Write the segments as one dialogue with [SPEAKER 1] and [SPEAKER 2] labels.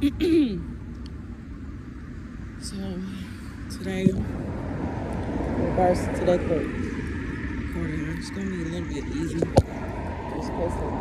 [SPEAKER 1] So today, in regards to today recording, it's gonna be a little bit easy. Just supposed to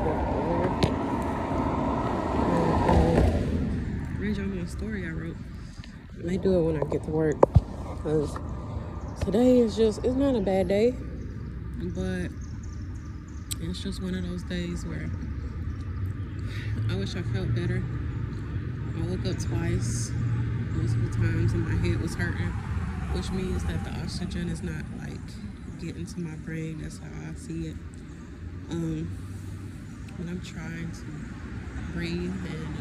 [SPEAKER 1] read y'all my story I wrote. I may do it when I get to work, because today is just, it's not a bad day, but it's just one of those days where I wish I felt better. I woke up twice, multiple times, and my head was hurting, which means that the oxygen is not like getting to my brain. That's how I see it. When I'm trying to breathe and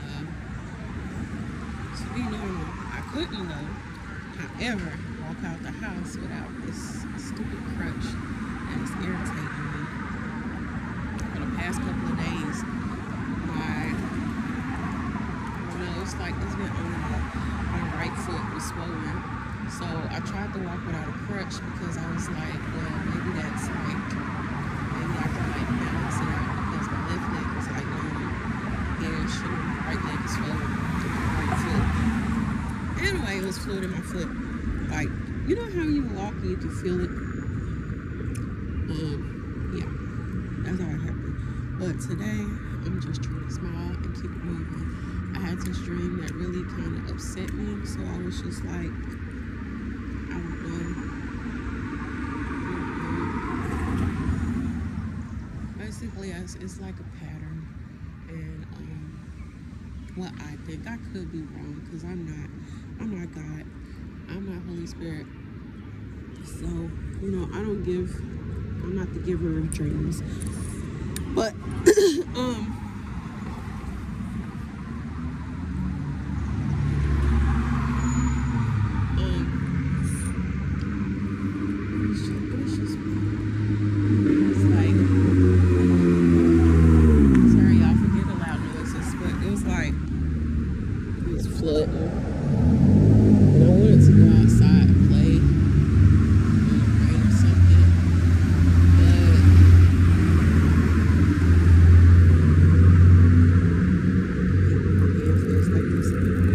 [SPEAKER 1] to be normal, I couldn't though. However, walk out the house without this stupid crutch that is irritating me. For the past couple of days, it's like it's been on and off. My right foot was swollen, so I tried to walk without a crutch because I was like, well, maybe that's like, maybe I can like balance it out because my left leg was like my right leg is swollen, right foot. Anyway, it was fluid in my foot. Like, you know how you walk and you can feel it? Yeah, that's how it happened. But today, I'm just trying to smile and keep it moving. I had this dream that really kind of upset me, so I was just like, I don't know. Basically, it's like a pattern, and what I think, I could be wrong, because I'm not God, I'm not Holy Spirit, so, I'm not the giver of dreams, but, flooding, and I wanted to go outside and play in the rain or something, but it feels like this.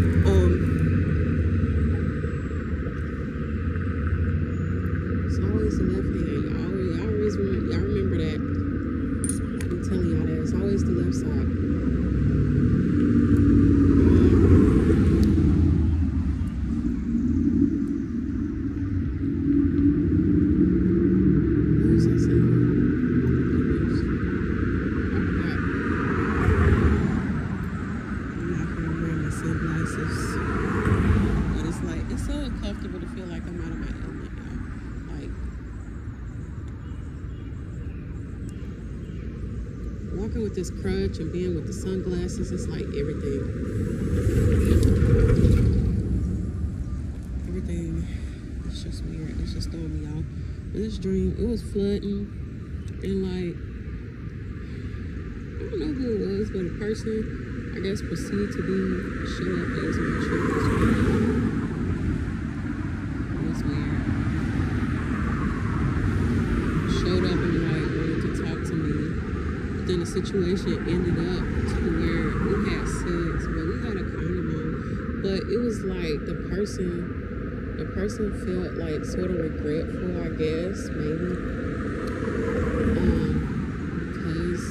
[SPEAKER 1] It's always the left hand. Y'all remember that. I'm telling y'all that it's always the left side. But it's like, it's so uncomfortable to feel like I'm out of my element now. Like, walking with this crutch and being with the sunglasses, it's like everything is just weird. It's just throwing me off. But this dream, it was flooding, and like, I don't know who it was, but a person, I guess, proceed to show up as my children's friend. It was weird. Showed up and like wanted to talk to me. But then the situation ended up to where we had sex, but we had a condom on. But it was like the person felt like sort of regretful, I guess, maybe. Because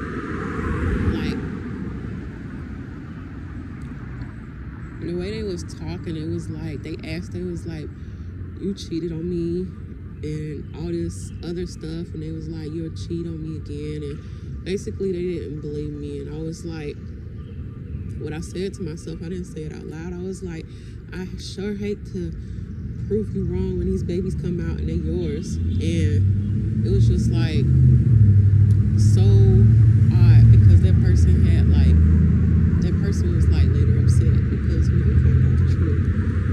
[SPEAKER 1] the way they was talking, it was like, they was like, you cheated on me and all this other stuff, and they was like, you'll cheat on me again, and basically they didn't believe me. And I was like, what I said to myself, I didn't say it out loud, I was like, I sure hate to prove you wrong when these babies come out and they're yours. And it was just like so odd, because that person was like later upset because we didn't find out the truth.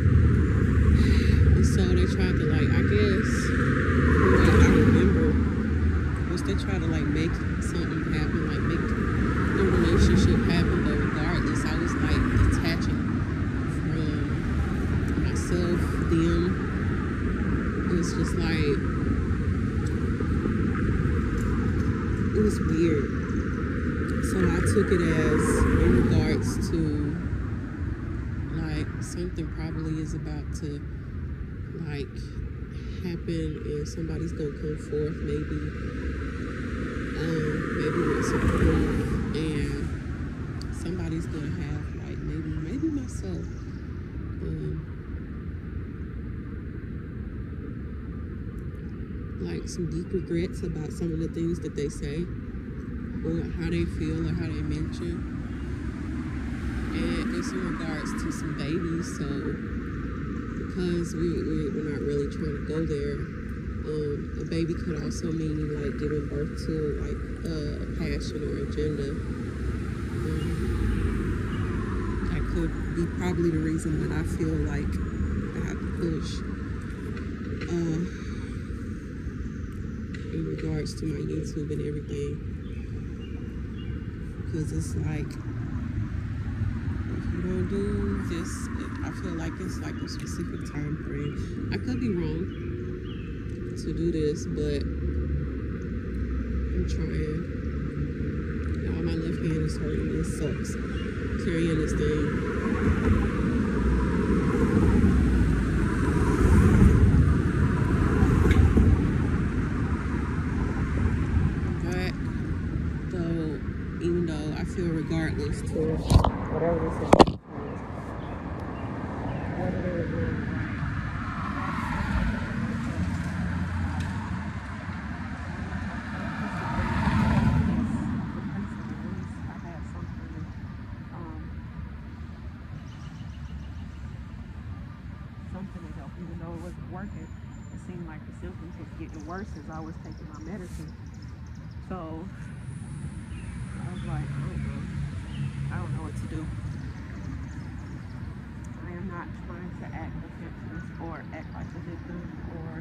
[SPEAKER 1] And so they tried to, like, I guess, from what I remember, was they tried to like make something happen, like make the relationship happen. But regardless, I was like detaching from myself, them. It was just like, it was weird. So I took it as, in regards to like something probably is about to like happen, and somebody's gonna come forth, maybe with some proof, and somebody's gonna have like maybe myself. Like some deep regrets about some of the things that they say or how they feel or how they mention. And it's in regards to some babies, so because we're not really trying to go there, a baby could also mean like giving birth to like a passion or agenda. That could be probably the reason that I feel like I have to push. In regards to my YouTube and everything, because it's like if you don't do this, I feel like it's like a specific time frame. I could be wrong to do this, but I'm trying. Now my left hand is hurting. It sucks carrying this thing. Even though I feel regardless to whatever this is, whether they're doing something to help, even though it wasn't working. It seemed like the symptoms was getting worse as I was taking my medicine. So I was like, I don't know what to do. I am not trying to act defenseless or act like a victim or,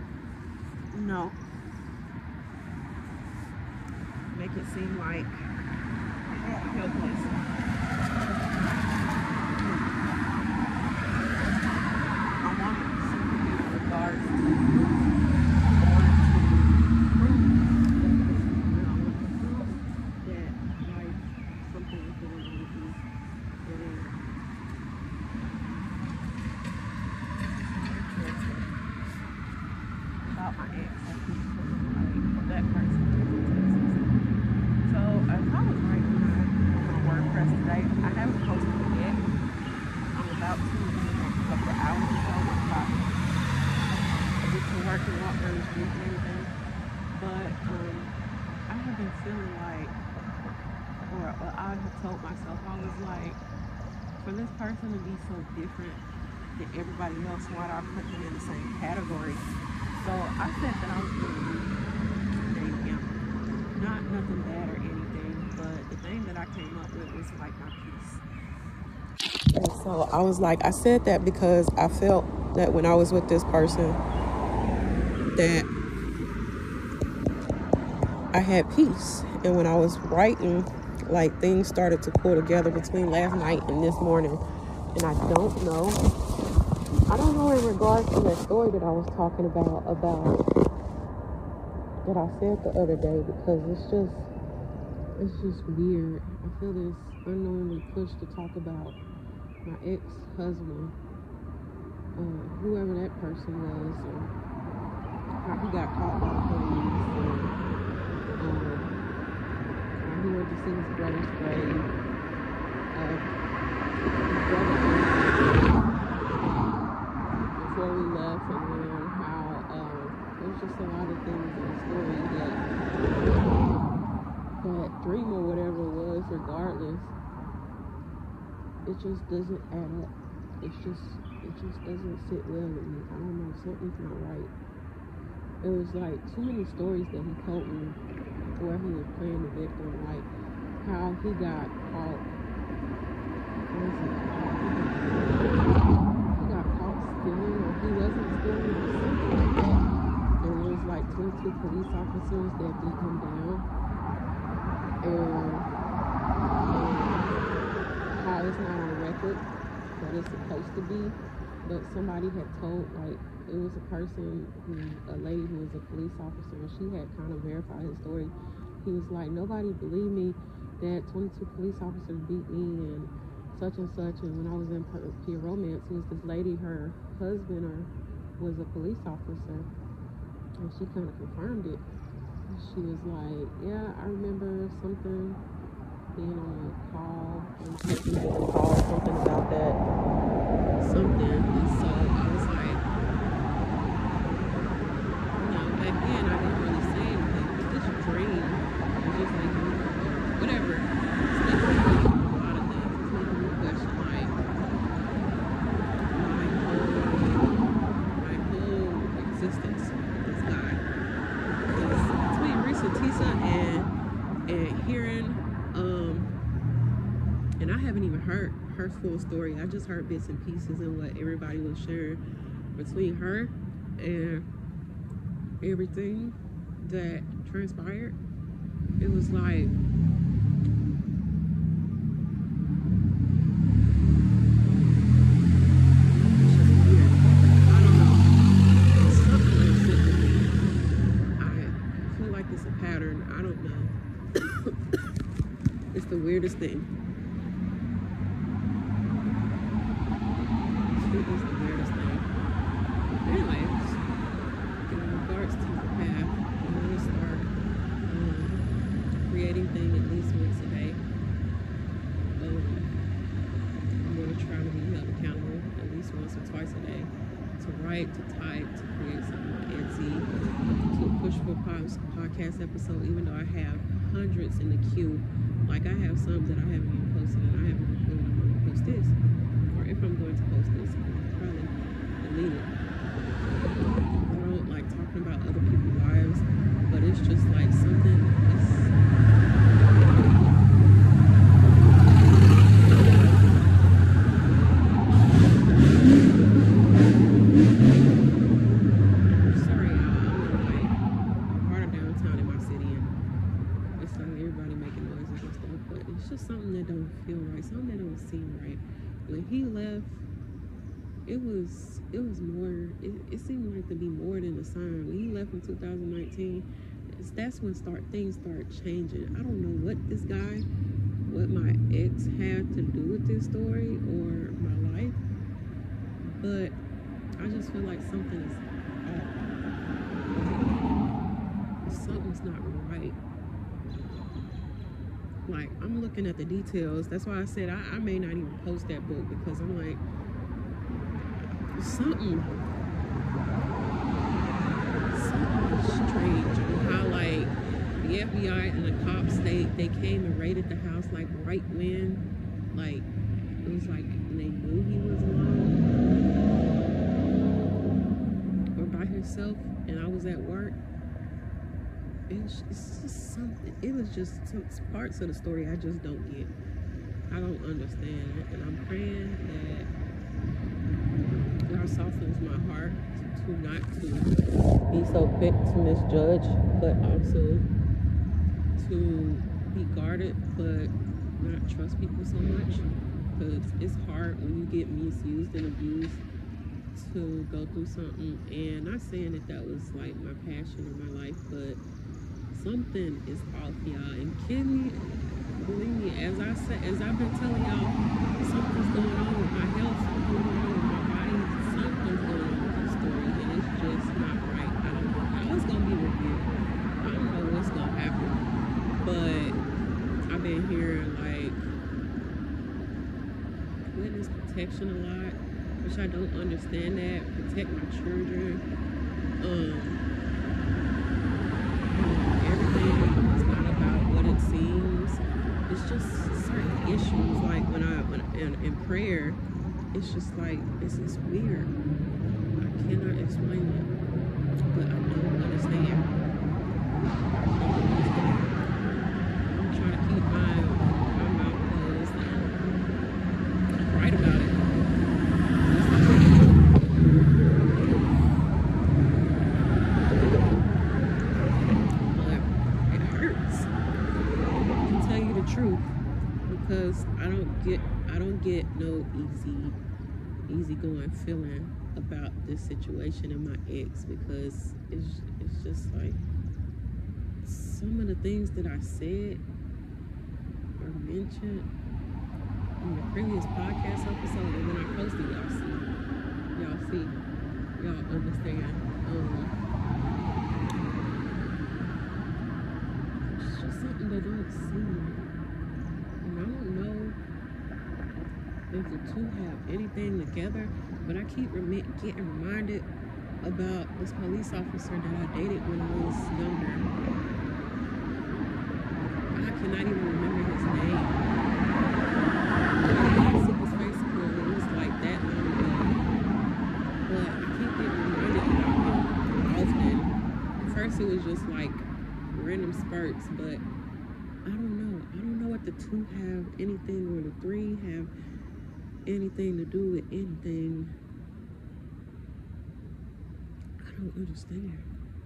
[SPEAKER 1] make it seem like helpless. I wanted sympathy in regards to my ex, that person. So as I was writing my WordPress today, I haven't posted it yet. I'm about to in a couple of hours or so. I get to work and walk down the street and everything. But I have been feeling like, or I have told myself, I was like, for this person to be so different than everybody else, why do I put them in the same category? So I said that I was going to date him. Not nothing bad or anything, but the thing that I came up with was like my peace. And so I was like, I said that because I felt that when I was with this person, that I had peace. And when I was writing, like things started to pull together between last night and this morning. And I don't know in regards to that story that I was talking about that I said the other day, because it's just weird. I feel this unknowingly push to talk about my ex-husband, whoever that person was, and how he got caught by the police, and how he went to see his brother's grave. Before we left, and then how there's just a lot of things in the story that dream or whatever it was, regardless, it just doesn't add up. It just doesn't sit well with me. I don't know, something's not right. It was like too many stories that he told me where he was playing the victim, like how he got caught. Stealing, or he wasn't stealing, or something like that. And it was like 22 police officers that beat him down. And how it's not on record, but it's supposed to be. But somebody had told, like, it was a lady who was a police officer, and she had kind of verified his story. He was like, nobody believed me that 22 police officers beat me, and such and such. And when I was in peer romance, it was this lady, her husband was a police officer, and she kind of confirmed it. She was like, yeah, I remember something being on a call, and something about that, something. And so I was like, back then I didn't really say anything. This dream was just like, whatever. It's making me think of a lot of things. It's making me question, like, my whole existence with this guy. Because between Risa Tisa and hearing, and I haven't even heard her full story. I just heard bits and pieces and what everybody was sharing between her and everything that transpired. It was like, it's just weird. I don't know. It's something that's sitting with me. I feel like it's a pattern. I don't know. It's the weirdest thing. It is the weirdest thing. Anyways, in regards to the path, I'm going to start creating things at least once a day. I'm going to try to be held accountable at least once or twice a day. To write, to type, to create something on Etsy, to push for a podcast episode, even though I have hundreds in the queue. Like, I have some that I haven't even posted, and I haven't even when I'm going to post this. Or if I'm going to post this, I'm probably delete it. I don't like talking about other people's lives, but it's just like something. Sorry, y'all. I'm in like a part of downtown in my city, and it's like everybody making noises and stuff, but it's just something that don't feel right, something that don't seem right. When he left, it was more, it seemed like to be more than a sign. When he left in 2019, that's when things start changing. I don't know what my ex had to do with this story or my life, but I just feel like something is off. Something's not right. Like, I'm looking at the details. That's why I said I may not even post that book, because I'm like, something strange. How like the FBI and the cops, they came and raided the house like right when, like, it was like they knew he was alone or by himself, and I was at work. It's just something. It was just some parts of the story I just don't get. I don't understand it, and I'm praying that God softens my heart to not to be so quick to misjudge, but also to be guarded, but not trust people so much, because it's hard when you get misused and abused to go through something. And not saying that was like my passion or my life, but something is off, y'all. And Kimmy, believe me, as I've been telling y'all, something's going on with my health, something's going on with my body, something's going on with this story, and it's just not right. I don't know how it's gonna be reviewed. I don't know what's gonna happen, but I've been hearing like witness protection a lot, which I don't understand that. Protect my children. Everything is not about what it seems. It's just certain issues. Like when in prayer, it's just like, it's just weird. I cannot explain it, but I don't understand. I'm trying to keep my mouth closed and write about it. Truth, because I don't get no easy going feeling about this situation and my ex, because it's just like some of the things that I said or mentioned, in the previous podcast episode, and when I posted, y'all understand. It's just something they don't see, and I don't know if the two have anything together, but I keep getting reminded about this police officer that I dated when I was younger. I cannot even remember his name. I didn't see his face before. It was like that long ago. But I keep getting reminded about him often. At first it was just like random spurts, but I don't know. I don't know if the two have anything or the three have anything to do with anything. I don't understand.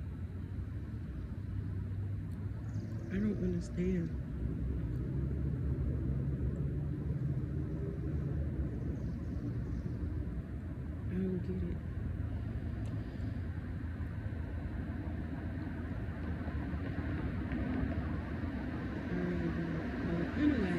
[SPEAKER 1] I don't understand. I don't get it. I really don't. But anyway,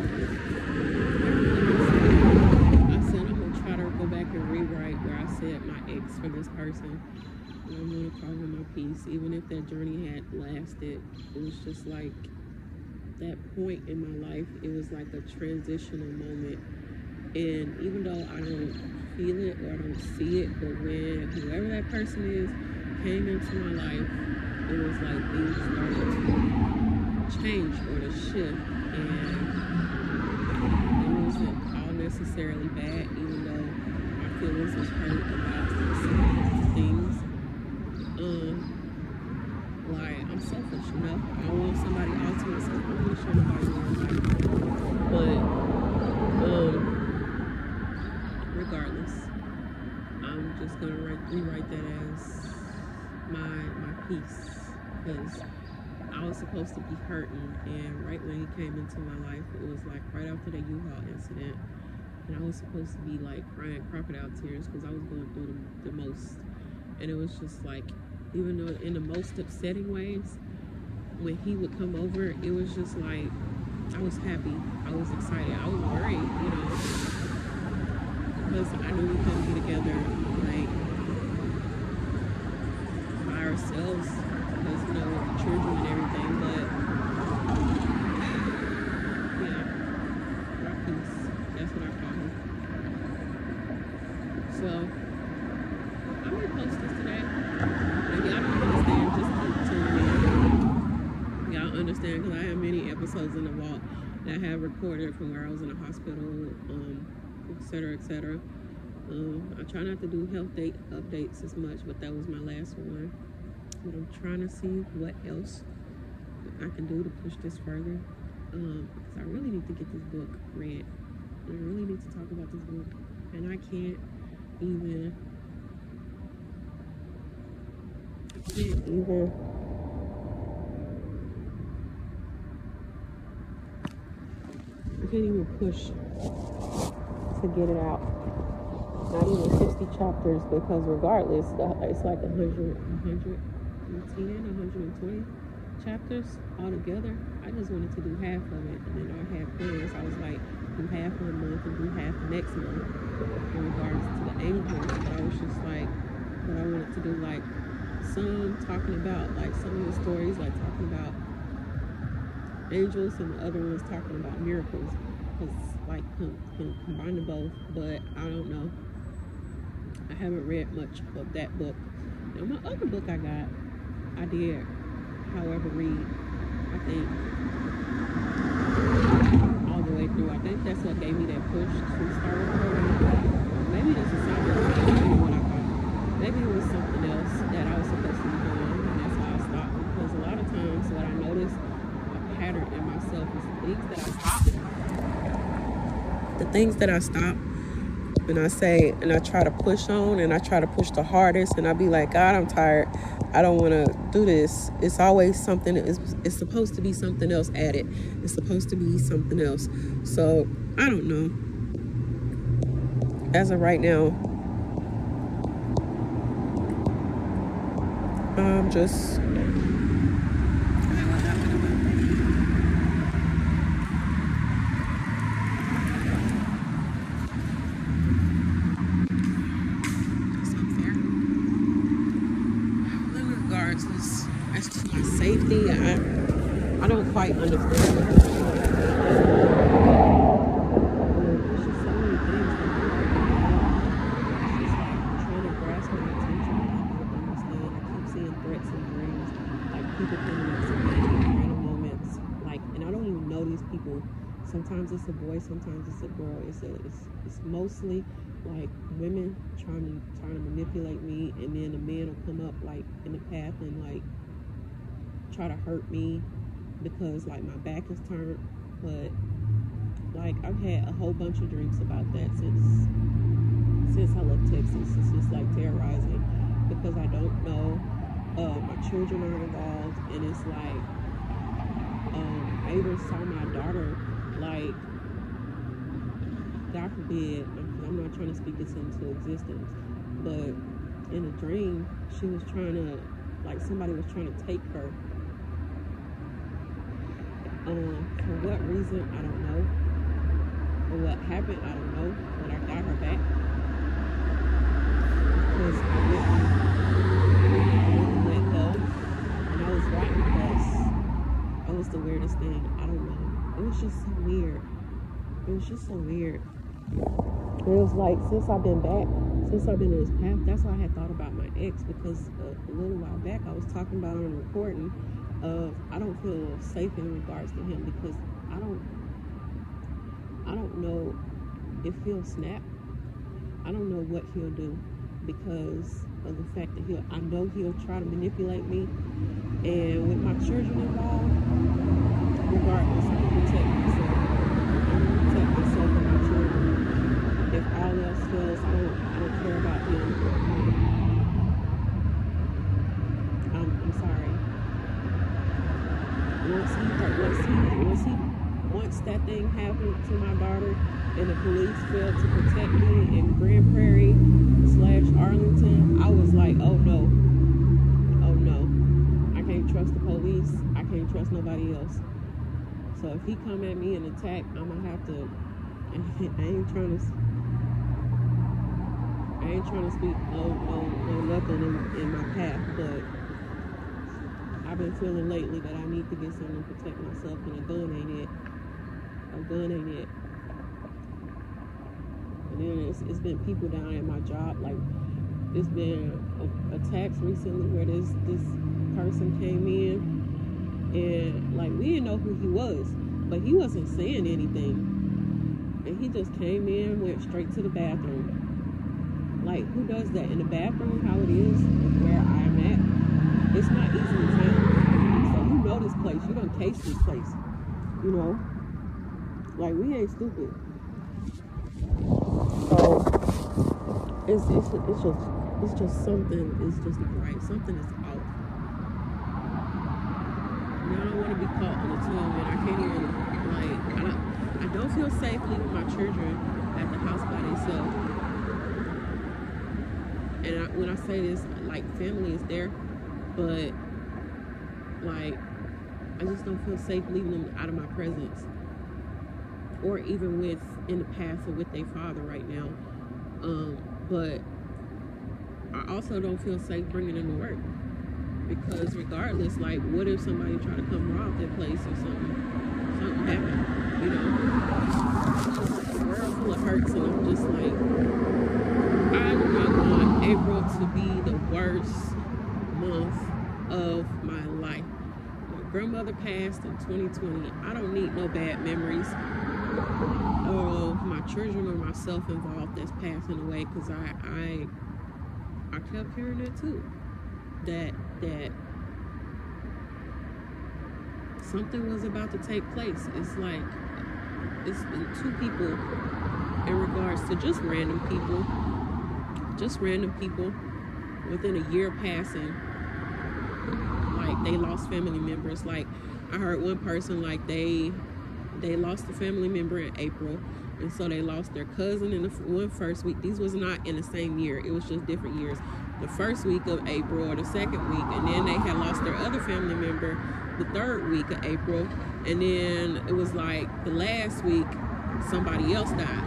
[SPEAKER 1] I said I'm gonna try to go back and rewrite where I said my ex for this person. And I'm gonna call him my peace, even if that journey had lasted. It was just like that point in my life. It was like a transitional moment, and even though I don't feel it or I don't see it, but when whoever that person is came into my life, it was like things started to change or to shift, and it wasn't all necessarily bad, even though my feelings was hurt about some things. Like, I'm selfish, you know? I don't want somebody all to myself. I'm really sure nobody wants me. But, regardless, I'm just gonna rewrite that as my peace. Because I was supposed to be hurting, and right when he came into my life, it was like right after the U-Haul incident. And I was supposed to be like crying crocodile tears because I was going through the most. And it was just like, even though in the most upsetting ways, when he would come over, it was just like, I was happy, I was excited, I was worried, you know, because I knew we couldn't be together, like, by ourselves, because, you know, with the children and everything, but, yeah, my peace, that's what I call him. So, I'm gonna post this today. If y'all don't understand, just keep tuning in. Y'all understand, because I have many episodes in the vault that I have recorded from where I was in the hospital, etc., etc. I try not to do health updates as much, but that was my last one. But I'm trying to see what else I can do to push this further, because I really need to get this book read. I really need to talk about this book, and I can't even push to get it out. Not even 60 chapters, because regardless, it's like 120 chapters altogether. I just wanted to do half of it, and then I had plans. I was like, do half of the month and do half next month in regards to the angels. But I was just like, but I wanted to do like some talking about like some of the stories, like talking about angels, and the other ones talking about miracles, because like combine them both. But I don't know, I haven't read much of that book. Now my other book I did however read, I think, all the way through. I think that's what gave me that push to start recording. Maybe this is something what I thought. Maybe it was something else that I was supposed to be doing, and that's why I stopped. Because a lot of times what I notice, a pattern in myself, is the things that I stop, and I say, and I try to push on, and I try to push the hardest, and I be like, God, I'm tired, I don't want to do this. It's always something, it's supposed to be something else added. It's supposed to be something else. So I don't know. As of right now, I'm just like understand what her it's just so many things that it's just like trying to grasp my attention. I don't understand. I keep seeing threats and dreams, like people coming up to me in random moments, like, and I don't even know these people. Sometimes it's a boy, sometimes it's a girl. It's mostly like women trying to manipulate me, and then a man will come up like in the path and like try to hurt me because like my back is turned. But like I've had a whole bunch of dreams about that since I left Texas. It's just like terrorizing because I don't know. My children are involved, and it's like I even saw my daughter, like, God forbid, I'm not trying to speak this into existence, but in a dream, she was trying to, like, somebody was trying to take her. For what reason, I don't know. Or what happened, I don't know. But I got her back. Because I wouldn't let go. And I was riding the bus. That was the weirdest thing. I don't know. It was just so weird. It was just so weird. And it was like, since I've been in this path, that's why I had thought about my ex, because a little while back I was talking about on a recording of I don't feel safe in regards to him because I don't know if he'll snap. I don't know what he'll do because of the fact that I know he'll try to manipulate me, and with my children involved, regardless, I'm gonna protect myself. I'm gonna protect myself and my children. If all else fails, I don't care about him. I'm sorry. Once that thing happened to my daughter and the police failed to protect me in Grand Prairie / Arlington, I was like, oh no, I can't trust the police, I can't trust nobody else. So if he come at me and attack, I'm gonna have to, I ain't trying to speak no nothing in my path, but I've been feeling lately that I need to get something to protect myself, and a gun ain't it. And then it's been people down at my job, like it's been attacks recently where this person came in, and like we didn't know who he was, but he wasn't saying anything, and he just came in, went straight to the bathroom. Like, who does that in the bathroom? How it is where I'm at, it's not easily found. So you know this place, you done case this place, you know. Like, we ain't stupid. So it's just something. It's just not right. Something is off. Now I don't want to be caught on the tail, and I can't even I don't feel safe leaving my children at the house by themselves. And when I say this, like, family is there, but like I just don't feel safe leaving them out of my presence, or even in the path or with their father right now. But I also don't feel safe bringing them to work, because regardless, like, what if somebody try to come rob their place or something happened, you know? The world full of hurts, and I'm just like, I do not want April to be the worst month of my life. My grandmother passed in 2020. I don't need no bad memories of my children or myself involved that's passing away, because I kept hearing that too. That something was about to take place. It's like it's been 2 people in regards to just random people within a year passing, like they lost family members. Like I heard one person, like they lost a family member in April, and so they lost their cousin in the first week. These was not in the same year, it was just different years. The first week of April or the second week, and then they had lost their other family member the third week of April, and then it was like the last week somebody else died.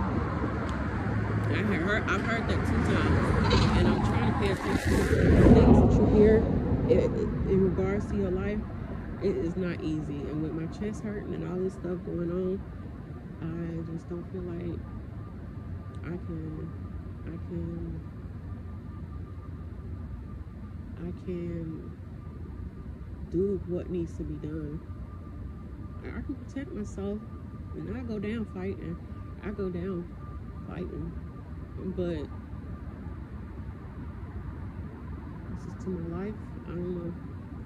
[SPEAKER 1] I've heard that 2 times, and I'm trying to pay attention to the things that you hear in regards to your life. it is not easy. And with my chest hurting and all this stuff going on, I just don't feel like I can do what needs to be done. I can protect myself, and I go down fighting. But this is to my life. I don't know.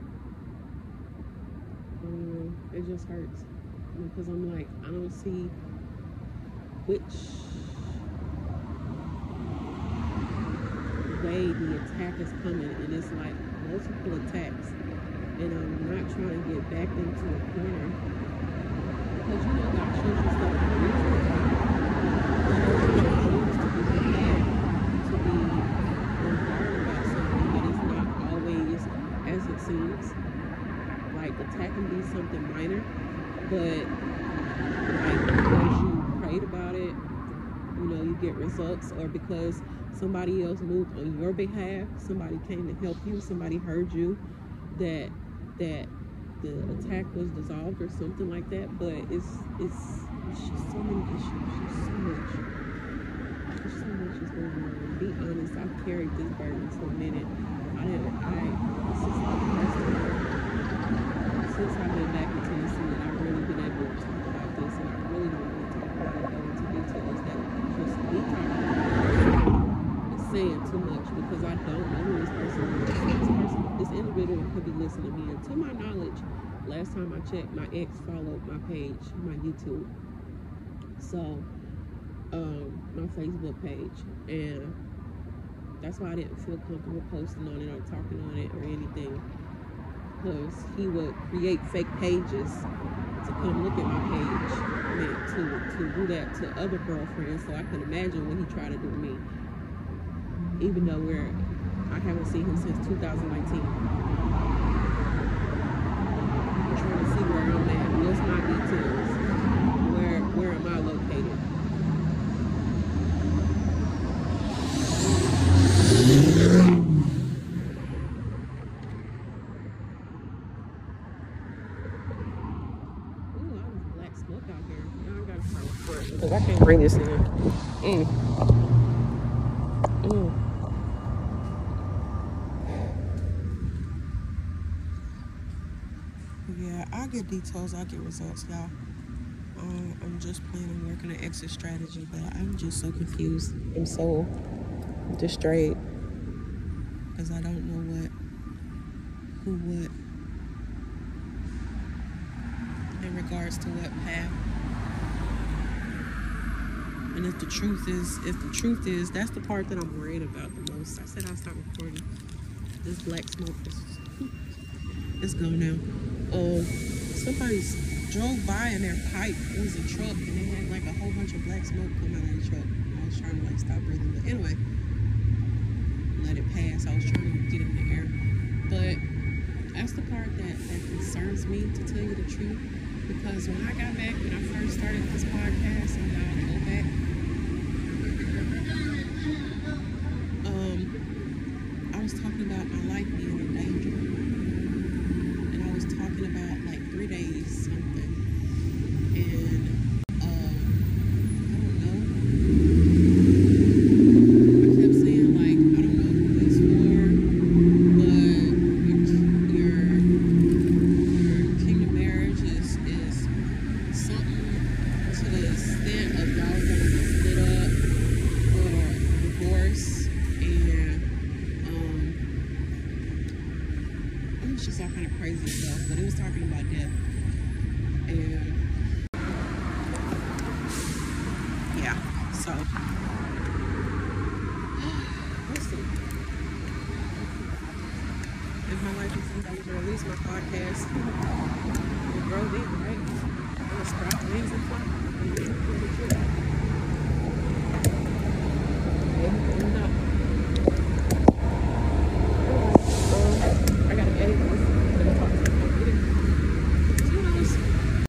[SPEAKER 1] It just hurts because I'm like, I don't see which way the attack is coming, and it's like multiple attacks, and I'm not trying to get back into a corner because God shows you stuff for a reason. To be prepared, to be on guard about something, but it's not always as it seems. Like, attack can be something minor, but like because you prayed about it, you get results, or because somebody else moved on your behalf, somebody came to help you, somebody heard you, that the attack was dissolved or something like that. But it's just so many issues, just so much is going on. To be honest, I've carried this burden for a minute. Since I've been back in Tennessee, and I've really been able to talk about this, and I really don't want to talk about it, go into details that just me talking about it is saying too much, because I don't know who this person is. This individual could be listening to me, and to my knowledge, last time I checked, my ex followed my page, my YouTube, so my Facebook page, and that's why I didn't feel comfortable posting on it or talking on it or anything, because he would create fake pages to come look at my page, and to do that to other girlfriends. So I can imagine what he tried to do to me, even though I haven't seen him since 2019. I'm trying to see where I'm at. What's my details? Where am I located? Because I can't bring this in. Yeah, I get details, I get results, y'all. I'm just planning on working an exit strategy, but I'm just so confused. I'm so distraught because I don't know who would, in regards to what path. And if the truth is, that's the part that I'm worried about the most. I said I'll start recording. This black smoke is gone now. Somebody drove by in their pipe. It was a truck, and they had like a whole bunch of black smoke come out of the truck. I was trying to stop breathing, but anyway, let it pass. I was trying to get in the air, but that's the part that concerns me, to tell you the truth. Because when I got back, when I first started this podcast, and y'all go back, I was talking about my life being in danger, and I was talking about like 3 days something, and I don't know. I kept saying like, I don't know who it's for, but your kingdom marriage is something to the extent of y'all gonna be split up or divorce, and it was just all kind of crazy stuff, but it was talking about death, and yeah, so we'll see. If my life is somebody to release my podcast, we'll grow big, right? We'll sprout wings and fly.